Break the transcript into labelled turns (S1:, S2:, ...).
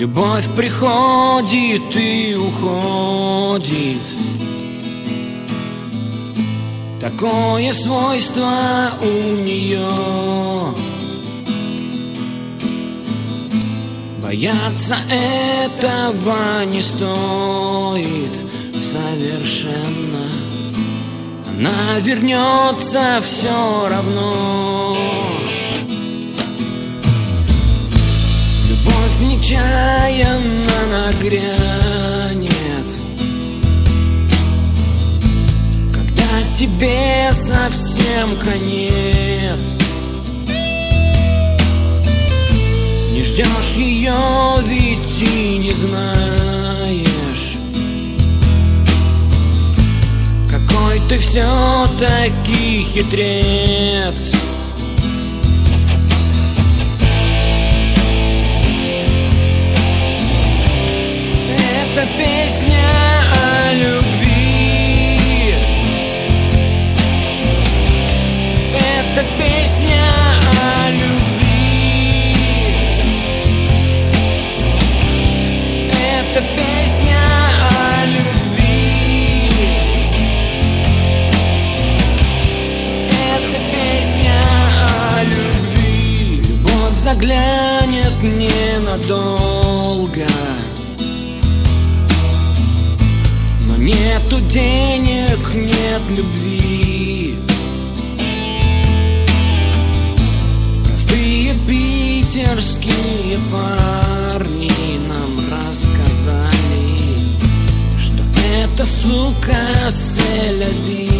S1: Любовь приходит и уходит. Такое свойство у нее. Бояться этого не стоит совершенно. Она вернется все равно. Любовь нечаянно нагрянет, когда тебе совсем конец. Не ждешь ее, ведь и не знаешь, какой ты все-таки хитрец. Это песня о любви. Это песня о любви. Это песня о любви. Это песня о любви. Любовь заглянет ненадолго. Нету денег, нет любви. Простые питерские парни нам рассказали, что это, сука, c'est la vie.